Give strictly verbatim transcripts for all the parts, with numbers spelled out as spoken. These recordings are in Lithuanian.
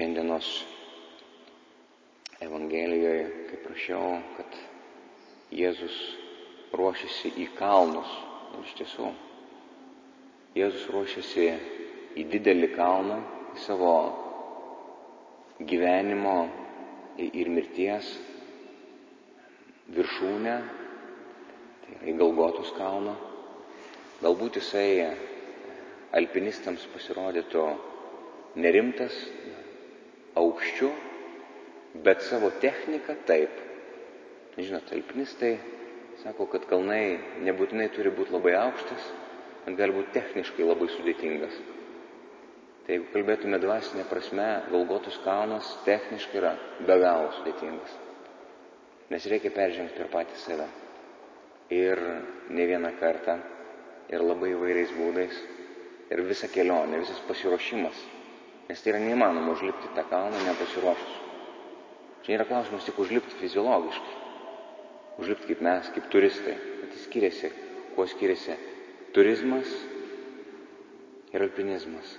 šiandienos Evangelijoje, kaip rašiau, kad Jėzus ruošiasi į kalnus. Ir iš tiesų, Jėzus ruošiasi į didelį kalną, į savo gyvenimo ir mirties viršūnę, tai yra į Golgotos kalną. Galbūt jisai alpinistams pasirodytų nerimtas, aukščiu, bet savo techniką taip. Žinot, alpinistai sako, kad kalnai nebūtinai turi būti labai aukštas, bet gali būti techniškai labai sudėtingas. Tai jeigu kalbėtume dvasinė prasme, Golgotos kalnas techniškai yra be galo sudėtingas. Nes reikia peržengti per patį save. Ir ne vieną kartą, ir labai įvairiais būdais, ir visą kelionę, visas pasiruošimas. Nes tai yra neįmanoma užlipti tą kalną nepasiruošus. Čia yra klausimas tik užlipti fiziologiškai. Užlipti kaip mes, kaip turistai. Bet jis skiriasi, kuo skiriasi turizmas ir alpinizmas.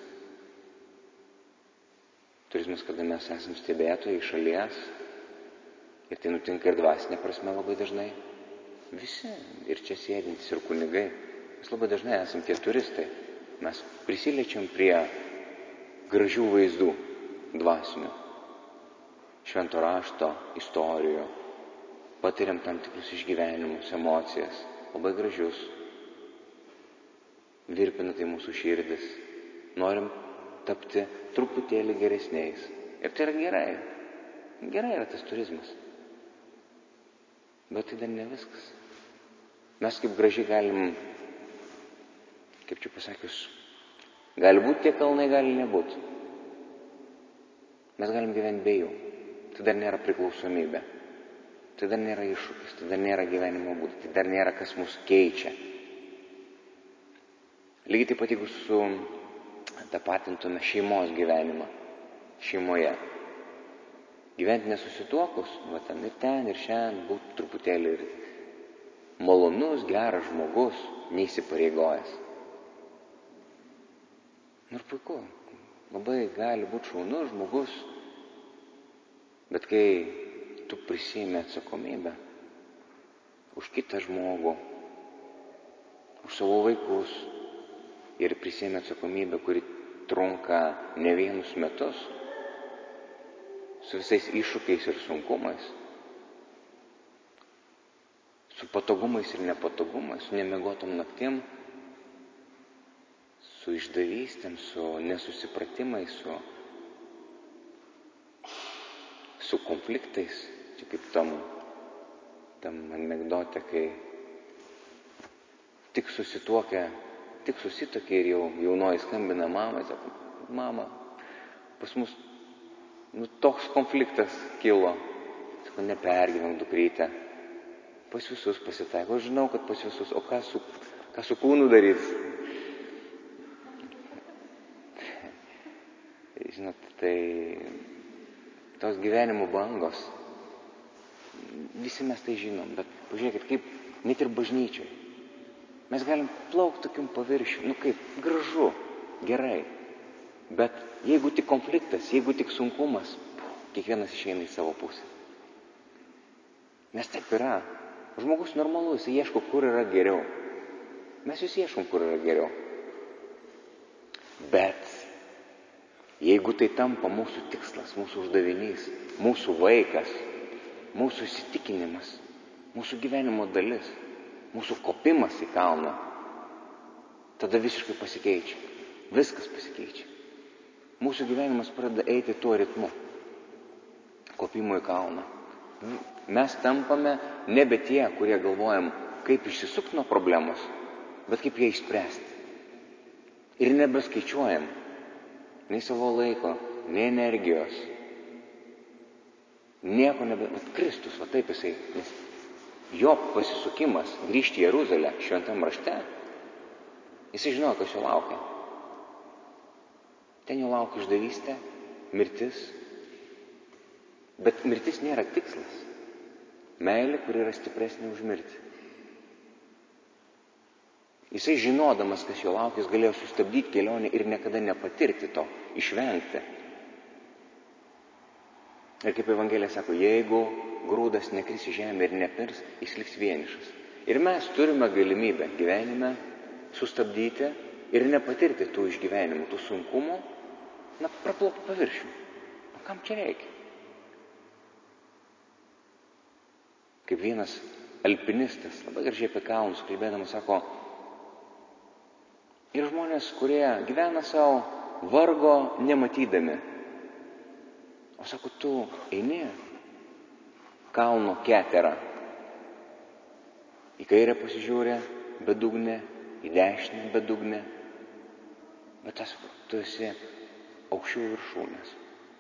Turizmas, kada mes esame stebėtojai iš šalies, ir tai nutinka ir dvasinė prasme labai dažnai. Visi, ir čia sėdintys, ir kunigai, mes labai dažnai esame tie turistai. Mes prisiliečiam prie gražių vaizdų dvasinių, švento rašto, istorijų, patiriam tam tikrus išgyvenimus, emocijas, labai gražius, virpina tai mūsų širdis, norim tapti truputėlį geresniais. Ir tai yra gerai, gerai yra tas turizmas. Bet tai dar ne viskas. Mes kaip gražiai galim, kaip čia pasakius, gali būti tie kalnai, gali nebūti. Mes galim gyventi be jų. Tai dar nėra priklausomybė. Tai dar nėra iššūkis, tai dar nėra gyvenimo būdas, tai dar nėra kas mus keičia. Lygiai taip pat, jeigu su tapatintume šeimos gyvenimą, šeimoje. Gyventi nesusituokus, va ten ir ten, ir šiandien, būtų truputėlį ir malonus, geras žmogus, neįsipareigojęs. Nu ir puiku, labai gali būti šaunus žmogus, bet kai tu prisiimi atsakomybę už kitą žmogų, už savo vaikus ir prisiimi atsakomybę, kuri trunka ne vienus metus, su visais iššūkiais ir sunkumais, su patogumais ir nepatogumais, su nemiegotom naktim, su išdavystėm, su nesusipratimais, su, su konfliktais. Čia kaip tam, tam anekdote, kai tik susituokia, tik susituokia ir jau jaunoji skambina mamai, sako, mama, pas mus nu, toks konfliktas kilo. Sako, nepergyvenk, dukryte. Pas visus pasitaiko. Aš žinau, kad pas visus. O ką su, ką su kūnu darys? Žinot, tai tos gyvenimo bangos. Visi mes tai žinom, bet pažiūrėkit, kaip net ir bažnyčiai. Mes galim plaukti tokium paviršiu. Nu kaip, gražu, gerai. Bet jeigu tik konfliktas, jeigu tik sunkumas, kiekvienas išeina į savo pusę. Nes taip yra. Žmogus normalus, jis ieško, kur yra geriau. Mes vis ieškom, kur yra geriau. Bet jeigu tai tampa mūsų tikslas, mūsų uždavinys, mūsų vaikas, mūsų įsitikinimas, mūsų gyvenimo dalis, mūsų kopimas į kalną, tada visiškai pasikeičia. Viskas pasikeičia. Mūsų gyvenimas pradeda eiti tuo ritmu, kopimo į kalną. Mes tampame nebe tie, kurie galvojam, kaip išsisukti nuo problemos, bet kaip ją išspręsti. Ir nebeskaičiuojam nei savo laiko, nei energijos. Nieko nebe... Bet Kristus, va taip jisai, nes jo pasisukimas grįžti į Jeruzalę šventam rašte, jisai žinojo, kas jo laukia. Ten jau laukia išdavystė, mirtis. Bet mirtis nėra tikslas. Meilė, kuri yra stipresnė už mirtį. Jisai žinodamas, kas jo laukia, jis galėjo sustabdyti kelionę ir niekada nepatirti to, išvengti. Ir kaip Evangelija sako, jeigu grūdas nekris į žemę ir nepirs, jis liks vienišas. Ir mes turime galimybę gyvenime sustabdyti ir nepatirti tų išgyvenimų, tų sunkumų, na, praplaukti paviršių. O kam čia reikia? Kaip vienas alpinistas, labai gražiai apie kalnus kalbėdamas, sako, yra žmonės, kurie gyvena savo vargo nematydami. O sako, tu eini kalno keterą. Į kairę pasižiūrė bedugnė, į dešinę bedugnė. Bet tas, tu esi aukščiau viršūnės.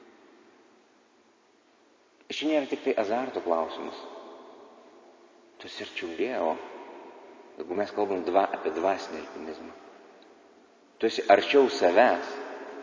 Ir čia nėra tik tai azarto klausimas. Tu esi arčiau Dievo. Jeigu mes kalbam dva, apie dvasinį alpinizmą. Tu esi arčiau savęs.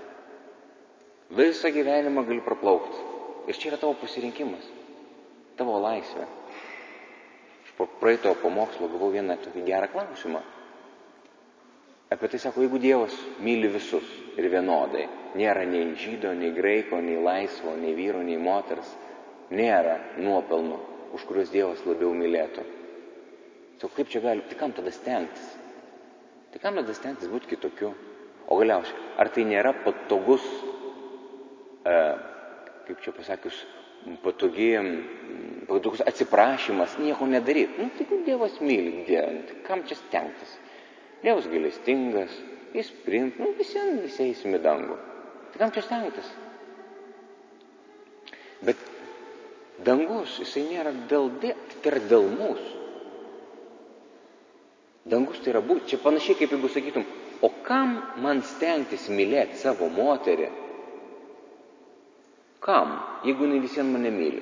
Visą gyvenimą gali praplaukti. Ir čia yra tavo pasirinkimas. Tavo laisvė. Aš po praeito pamokslo gavau vieną tokį gerą klausimą. Apie tai sako, jeigu Dievas myli visus ir vienodai, nėra nei žydo, nei graiko, nei laisvo, nei vyro, nei moters, nėra nuopelnų, už kuriuos Dievas labiau mylėtų. Sako, kaip čia gali, tai kam tada stengtis? Tai kam tada stengtis būti kitokiu? O galiausiai, ar tai nėra patogus, e, kaip čia pasakius, patogi, patogus atsiprašymas, nieko nedaryti? Nu, tai Dievas myli, Dievą, tai kam čia stengtis? Dievas gailestingas, jis priims, nu visiems visi eisim į dangų. Tai kam čia stengtis? Bet dangus, jisai nėra dėl Dievo, tai yra dėl mūsų. Dangus tai yra būti, čia panašiai kaip jeigu sakytum, o kam man stengtis mylėti savo moterį? Kam, jeigu jinai visiems mane myli?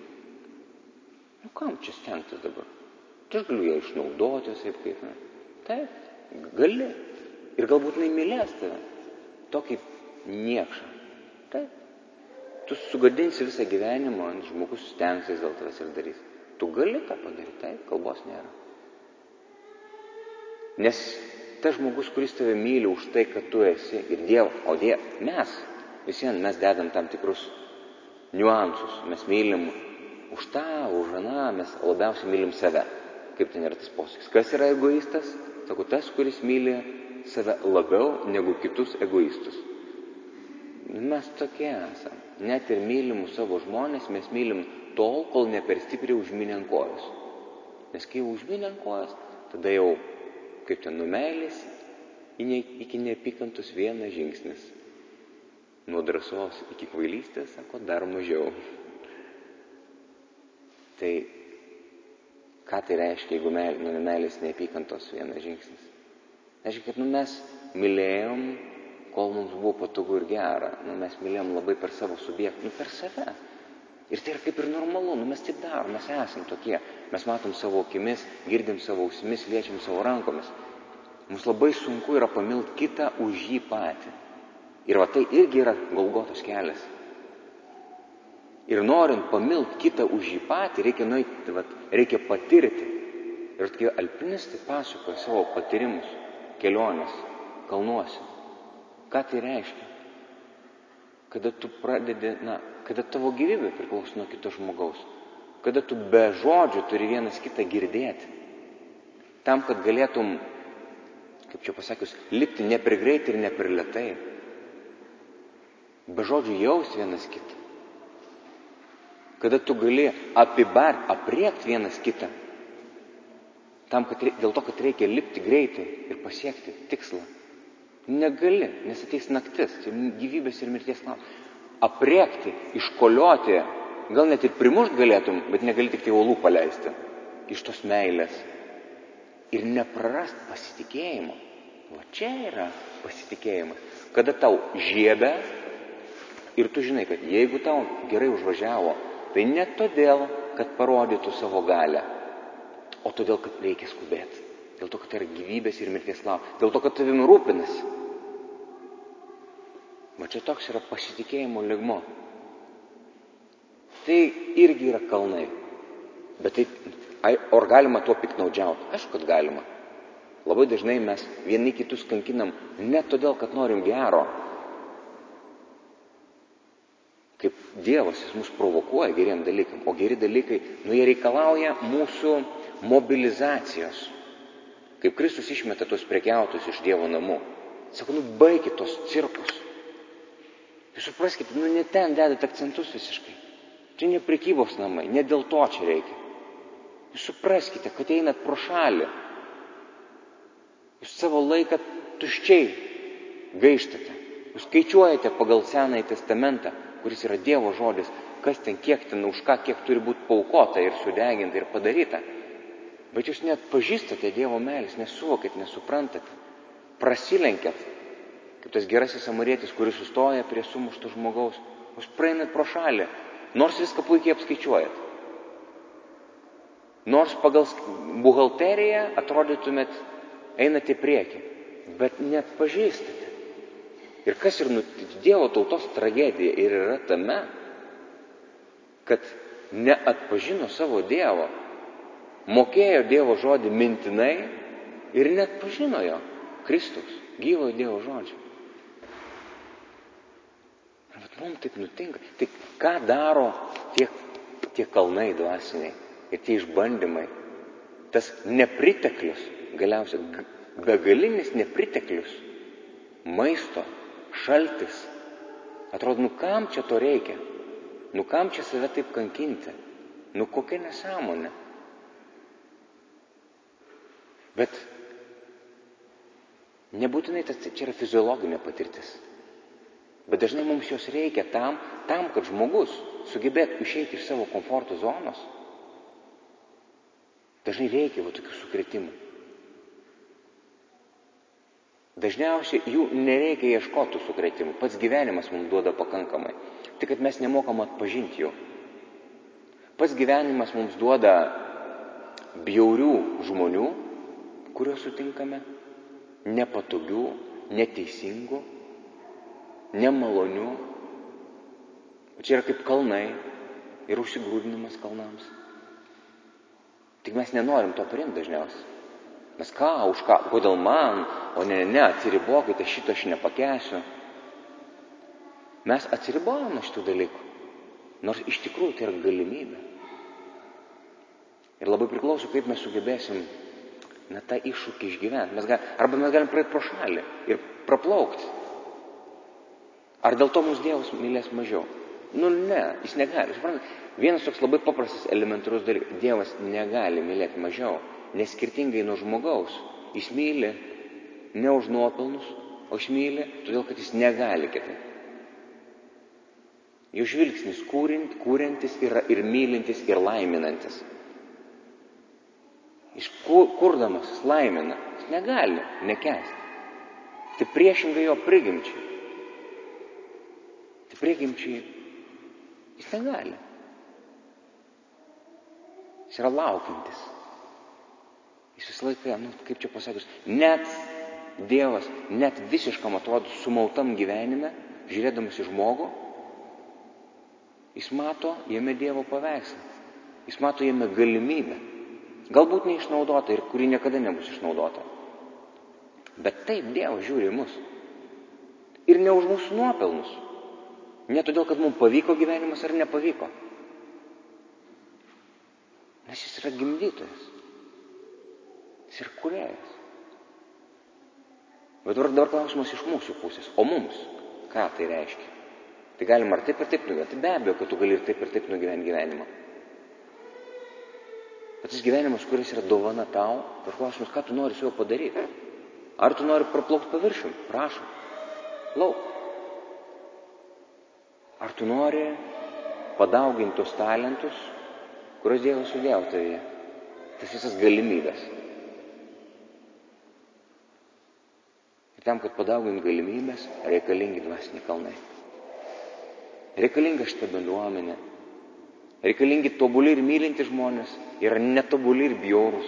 Nu kam čia stengtis dabar? Tai aš galiu ją išnaudoti, taip kaip, ne? Taip. Gali. Ir galbūt jinai mylės tave. Tokį niekšą. Taip. Tu sugadinsi visą gyvenimą, žmogus stengsis dėl tavęs ir darys. Tu gali tą padaryti. Taip, kalbos nėra. Nes tas žmogus, kuris tave myli už tai, kad tu esi ir Dievo, o Dievo, mes, visiems mes dedam tam tikrus niuansus. Mes mylim už tą, už aną, mes labiausiai mylim save. Kaip ten yra tas posakis. Kas yra egoistas? Sako, tas, kuris myli save labiau negu kitus egoistus. Mes tokie esame. Net ir mylimų savo žmonės mes mylim tol, kol ne per stipriai užminė ant kojos. Nes kai jau užminė ant kojos, tada jau, kaip ten numeilės, iki neapykantos vienas žingsnis. Nuo drąsos iki kvailystės, sako, dar mažiau. Tai ką tai reiškia, jeigu nuo meilės neapykantos vienas žingsnis? Reiškia, kad nu, mes mylėjom, kol mums buvo patogu ir gera. Nu, mes mylėjom labai per savo subjektą, nu, per save. Ir tai yra kaip ir normalu, nu, mes taip darom, mes esam tokie. Mes matom savo akimis, girdim savo ausimis, liečiam savo rankomis. Mums labai sunku yra pamilti kitą už jį patį. Ir va tai irgi yra Golgotos kelias. Ir norint pamilti kitą už jį patį, reikia nueiti, vat, reikia patirti. Ir tokie alpinistai pasakoja savo patyrimus, kelionės, kalnuose. Ką tai reiškia? Kada tu pradedi, na, kada tavo gyvybė priklauso nuo kito žmogaus. Kada tu be žodžių turi vienas kitą girdėti. Tam, kad galėtum, kaip čia pasakius, lipti ne per greitai ir ne per lėtai. Be žodžių jaus vienas kitą. Kada tu gali apibar, apriekti vienas kitą. Tam, kad, dėl to, kad reikia lipti greitai ir pasiekti tikslą. Negali, nes ateis naktis, tai gyvybės ir mirties klausimas. Apriekti, iškolioti, gal net ir primušt galėtum, bet negali tik tai uolų paleisti iš tos meilės. Ir neprarast pasitikėjimo. Va čia yra pasitikėjimas. Kada tau žiebia ir tu žinai, kad jeigu tau gerai užvažiavo, tai ne todėl, kad parodytų savo galę, o todėl, kad reikia skubėti. Dėl to, kad tai yra gyvybės ir mirties klausimas. Dėl to, kad tavim rūpinasi. Va čia toks yra pasitikėjimo lygmo. Tai irgi yra kalnai. Bet tai, ar galima tuo piknaudžiauti? Aišku, kad galima. Labai dažnai mes vieni kitus kankinam ne todėl, kad norim gero. kaip Dievas, jis mus provokuoja geriem dalykam, o geri dalykai, nu jie reikalauja mūsų mobilizacijos. Kaip Kristus išmeta tos prekiautus iš Dievo namų. Sako, nu baikit tos cirkus. Jūs supraskite, nu ne ten dedat akcentus visiškai. Čia ne prekybos namai, ne dėl to čia reikia. Jūs supraskite, kad einat pro šalį. Jūs savo laiką tuščiai gaištate. Jūs skaičiuojate pagal Senąjį testamentą, kuris yra Dievo žodis, kas ten, kiek ten, už ką, kiek turi būti paaukota ir sudeginta ir padaryta. Bet jūs net pažįstate Dievo meilės, nesuvokit, nesuprantate. Prasilenkėt, kaip tas gerasis samarietis, kuris sustoja prie sumušto žmogaus. Jūs praeinat pro šalį, nors viską puikiai apskaičiuojat. Nors pagal buhalteriją atrodytumėt, einate į priekį, bet net pažįstate. Ir kas ir nutik, Dievo tautos tragedija ir yra tame, kad neatpažino savo Dievo, mokėjo Dievo žodį mintinai ir net pažino jo, Kristaus, gyvojo Dievo žodžio. Bet mums taip nutinka. Tai ką daro tie, tie kalnai dvasiniai ir tie išbandymai? Tas nepriteklius, galiausiai begalinis nepriteklius, maisto, šaltis. Atrodo, nu kam čia to reikia? Nu kam čia save taip kankinti? Nu kokia nesąmonė? Bet nebūtinai tas čia yra fiziologinė patirtis. Bet dažnai mums jos reikia tam, tam, kad žmogus sugebėtų išeiti iš savo komforto zonos. Dažnai reikia va tokių sukrėtimų. Dažniausiai jų nereikia ieškoti sukrėtimų. Pats gyvenimas mums duoda pakankamai. Tik kad mes nemokam atpažinti jų. Pats gyvenimas mums duoda bjaurių žmonių, kuriuos sutinkame, nepatogių, neteisingų, nemalonių. O čia yra kaip kalnai ir užsigrūdinimas kalnams. Tik mes nenorim to priimti dažniausiai. Mes ką, už ką, kodėl man, o ne, ne, ne, atsiribokite, šito aš nepakęsiu. Mes atsiribojame nuo šitų dalykų, nors iš tikrųjų tai yra galimybė. Ir labai priklauso, kaip mes sugebėsim na, tą iššūkį išgyventi. Mes gal, arba mes galim praeiti pro šalį ir praplaukti. Ar dėl to mūsų Dievas mylės mažiau? Nu ne, jis negali. Vienas toks labai paprastas elementarus dalykas. Dievas negali mylėti mažiau. Nes skirtingai nuo žmogaus, jis myli ne už nuopelnus, o jis myli, todėl kad jis negali kitaip. Jo žvilgsnis kūrint, kūrintis yra ir mylintis, ir laiminantis. Jis kurdamas, jis laimina, jis negali nekęsti. Tai priešingai jo prigimčiai. Tai prigimčiai jis negali. Jis yra laukiantis. Jis visą laiką, nu, kaip čia pasakius, net Dievas, net visiškam atrodo sumautam gyvenime, žiūrėdamas į žmogų, jis mato jame Dievo paveikslą. Jis mato jame galimybę. Galbūt neišnaudota ir kuri niekada nebus išnaudota. Bet taip Dievas žiūri į mus. Ir ne už mūsų nuopelnus. Ne todėl, kad mums pavyko gyvenimas ar nepavyko. Nes jis yra gimdytojas. Jis yra kūrėjas. Bet dabar klausimas iš mūsų pusės. O mums ką tai reiškia? Tai galima ar taip ir taip nugyventi. Be abejo, kad tu gali ir taip ir taip nugyventi gyvenimą. Bet tas gyvenimas, kuris yra dovana tau, ir klausimas, ką tu nori su juo padaryti. Ar tu nori praplaukti paviršium? Prašom. Lauk. Ar tu nori padauginti tos talentus, kurios Dievas sudėjo tavyje? Tas visas galimybės. Ir tam, kad padaugint galimybės, reikalingi dvasiniai kalnai. Reikalinga šitą bendruomenę. Reikalingi tobuli ir mylinti žmonės. Yra netobuli ir bjaurūs.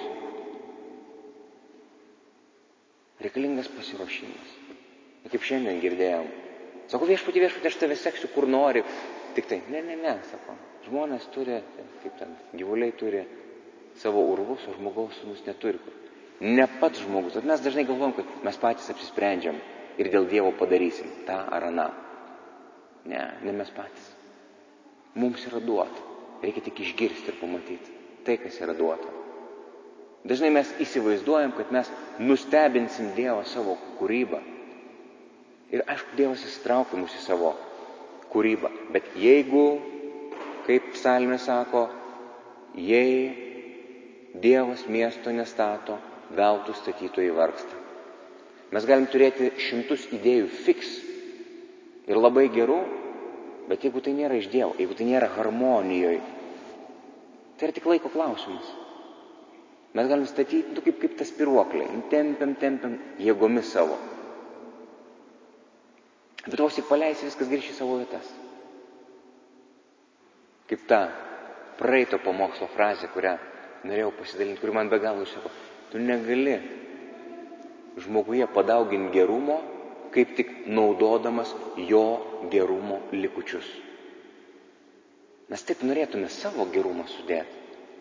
Reikalingas pasiruošimas. Ir kaip šiandien girdėjom. Sako, viešpatį, viešpatį, aš tave seksiu, kur nori. Tik tai, ne, ne, ne, sako. Žmonės turi, kaip ten, gyvuliai turi savo urvus, o žmogaus sūnus neturi kur. Ne pats žmogus. Mes dažnai galvom, kad mes patys apsisprendžiam ir dėl Dievo padarysim tą ar aną. Ne, ne mes patys. mums yra duota. Reikia tik išgirsti ir pamatyti tai, kas yra duota. Dažnai mes įsivaizduojam, kad mes nustebinsim Dievą savo kūrybą. Ir aišku, Dievas įsitraukia mus į savo kūrybą. Bet jeigu, kaip psalmė sako, jei Dievas miesto nestato, veltui statytojai vargsta. Mes galim turėti šimtus idėjų fiks ir labai gerų, bet jeigu tai nėra iš Dievo, jeigu tai nėra harmonijoje, tai yra tik laiko klausimas. Mes galim statyti, nu, kaip, kaip tas spiruokliai, tempiam, tempiam jėgomis savo. Bet vos tik paleisi, viskas grįš į savo vietas. Kaip ta praeito pamokslo frazė, kurią norėjau pasidalinti, kuri man be galo išsako. Tu negali žmoguje padauginti gerumo, kaip tik naudodamas jo gerumo likučius. Mes taip norėtume savo gerumą sudėti.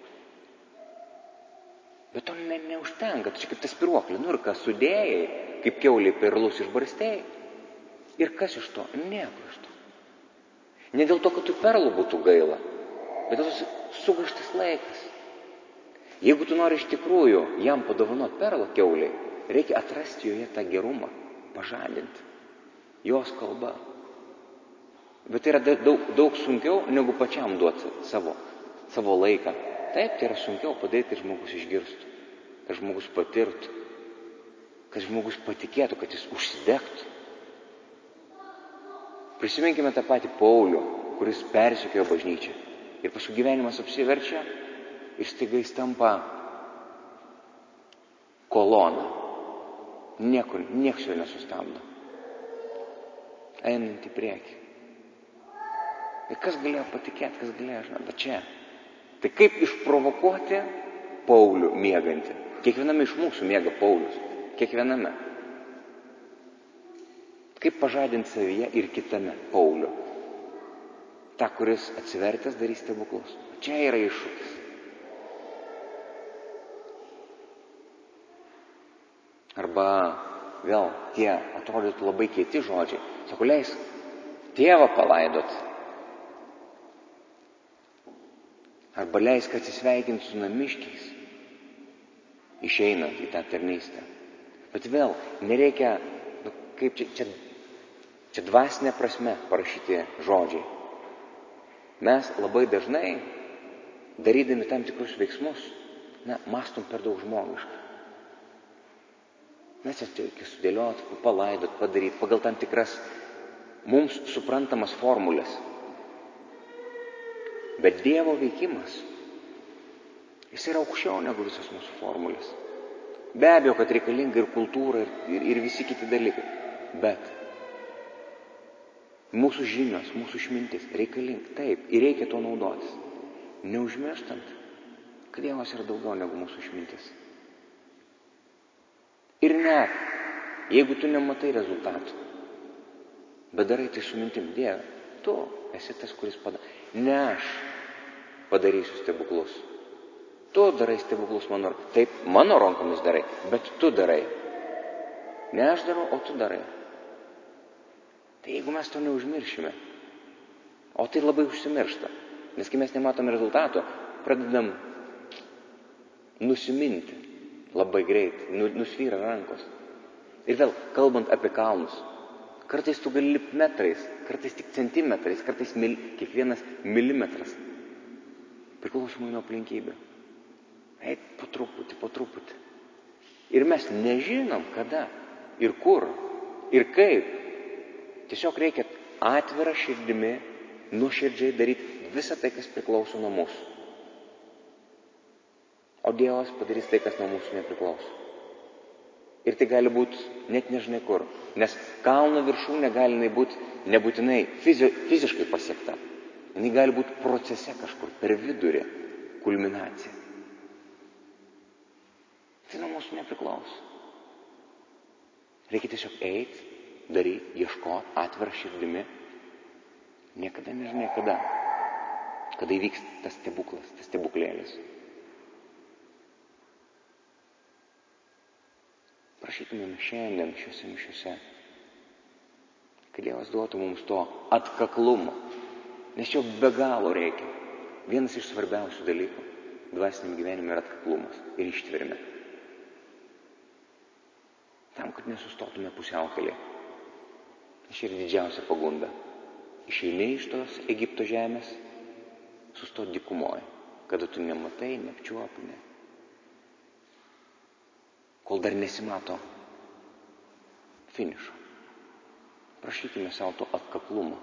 Bet to ne, neužtenka, tu čia kaip tas spiruoklė, nu ir ką sudėjai, kaip kiauliai perlus išbarstėjai. Ir kas iš to? Nieko iš to. Ne dėl to, kad tu perlų būtų gaila, bet tas sugaištas laikas. Jeigu tu nori iš tikrųjų jam padovanoti perlą kiauliai, reikia atrasti joje tą gerumą, pažadinti. Jos kalba. Bet tai yra daug, daug sunkiau, negu pačiam duoti savo, savo laiką. Taip, tai yra sunkiau padaryti, kad žmogus išgirstų, kad žmogus patirtų, kad žmogus patikėtų, kad jis užsidegtų. Prisiminkime tą patį Paulių, kuris persekiojo bažnyčią. Ir paskui gyvenimas apsiverčia ir staiga jis tampa kolona. Niekur, nieks jo nesustabdo. Einant į priekį. Ir kas galėjo patikėti, kas galėjo žinoti, bet čia. Tai kaip išprovokuoti Paulių miegantį? Kiekviename iš mūsų miega Paulius. Kiekviename. Kaip pažadinti savyje ir kitame Paulių? Ta, kuris atsivertęs darys stebuklus. Čia yra iššūkis. Arba vėl tie atrodytų labai kieti žodžiai. Sako, leisk tėvą palaidot. Arba leisk atsisveikinti su namiškiais, išeinant į tą tarnystę. Bet vėl nereikia, nu, kaip čia, čia, čia dvasinė prasme parašyti žodžiai. Mes labai dažnai, darydami tam tikrus veiksmus, na, mąstom per daug žmogiškai. Mes jas reikia sudėlioti, palaidot, padaryti pagal tam tikras mums suprantamas formulės. Bet Dievo veikimas, jis yra aukščiau negu visos mūsų formulės. Be abejo, kad reikalinga ir kultūra, ir, ir, ir visi kiti dalykai. Bet mūsų žinios, mūsų išmintis reikalinga. Taip, ir reikia to naudotis. Neužmirštant, kad Dievas yra daugiau negu mūsų išmintis. Ir net, jeigu tu nematai rezultatų, bet darai tai su mintim, Dieve, tu esi tas, kuris padarė. Ne aš padarysiu stebuklus. Tu darai stebuklus mano rankomis. Taip, mano rankomis darai, bet tu darai. Ne aš darau, o tu darai. Tai jeigu mes to neužmiršime, o tai labai užsimiršta, nes kai mes nematome rezultato, pradedam nusiminti labai greit, nusvyra rankos. Ir vėl, kalbant apie kalnus, kartais tu gali lipti metrais, kartais tik centimetrais, kartais mil, kiekvienas milimetras. Priklausomai nuo aplinkybių. Eit po truputį, po truputį. Ir mes nežinom kada, ir kur, ir kaip. Tiesiog reikia atvirą širdimi, nuoširdžiai daryti visą tai, kas priklauso nuo mūsų. O Dievas padarys tai, kas nuo mūsų nepriklauso. Ir tai gali būti net nežinai kur. Nes kalno viršūnė gali būti nebūtinai fizi, fiziškai pasiekta. Jis gali būti procese kažkur per vidurį, kulminacija. Tai nuo mūsų nepriklauso. Reikia tiesiog eiti, daryti, ieškoti, atvirą širdimi. Niekada nežinai kada. Kada įvyks tas stebuklas, tas stebuklėlis. Prašytumėm šiandien šiuose mišiuose, kad Dievas duotų mums to atkaklumo, Nes jo be galo reikia. Vienas iš svarbiausių dalykų dvasiniam gyvenime yra atkaklumas ir ištvermė. Tam, kad nesustotume pusiaukelėje. Čia yra didžiausia pagunda. Išeini iš tos Egipto žemės, sustot dykumoje, kada tu nematai, neapčiuopi, ne. Kol dar nesimato finišo. Prašykime savo to atkaklumo.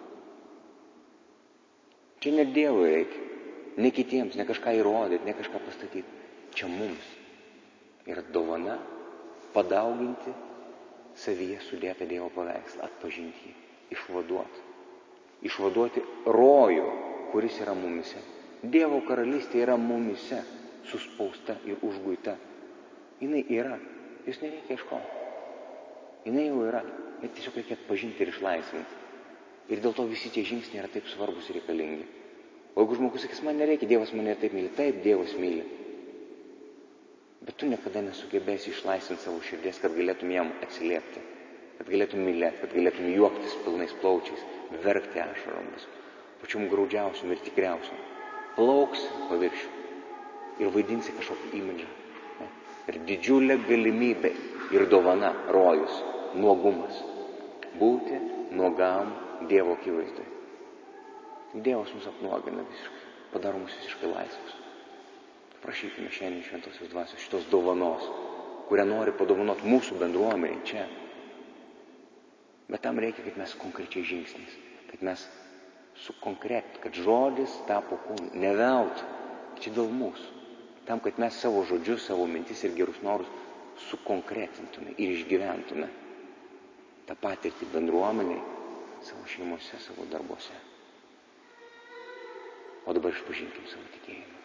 Čia ne Dievui reikia, ne kitiems, ne kažką įrodyti, ne kažką pastatyti. Čia mums yra dovana padauginti savyje sudėtą Dievo paveikslą, atpažinti jį, išvaduoti. Išvaduoti rojų, kuris yra mumise. Dievo karalystė yra mumise, suspausta ir užguita. Jinai yra, jūs nereikia ieškoti. Jinai jau yra, bet tiesiog reikia atpažinti ir išlaisvinti. Ir dėl to visi tie žingsniai yra taip svarbus ir reikalingi. O jeigu žmogus sakys, man nereikia, Dievas mane taip myli, taip, Dievas myli. Bet tu niekada nesugebėsi išlaisvinti savo širdies, kad galėtum jam atsiliepti, kad galėtum mylėti, kad galėtum juoktis pilnais plaučiais, verkti ašaromis, pačiom graudžiausiom ir tikriausiom. Plauksi paviršių ir vaidinsi kažkokį imidžą. Ir didžiulė galimybė ir dovana, rojus, nuogumas. Būti nuogam Dievo akivaizdoje. Dievas mus apnuogina visiškai, padaro mus visiškai laisvus. Prašykime šiandien šventosios dvasios šitos dovanos, kurią nori padovanoti mūsų bendruomeniai čia. Bet tam reikia, kad mes konkrečiai žingsniais, kad mes sukonkret, kad žodis tapo kūnu, ne veltui, čia dėl mūsų. Tam, kad mes savo žodžius, savo mintis ir gerus norus sukonkretintume ir išgyventume tą patirtį bendruomeniai, savo šeimose, savo darbuose. O dabar išpažinkim savo tikėjimą.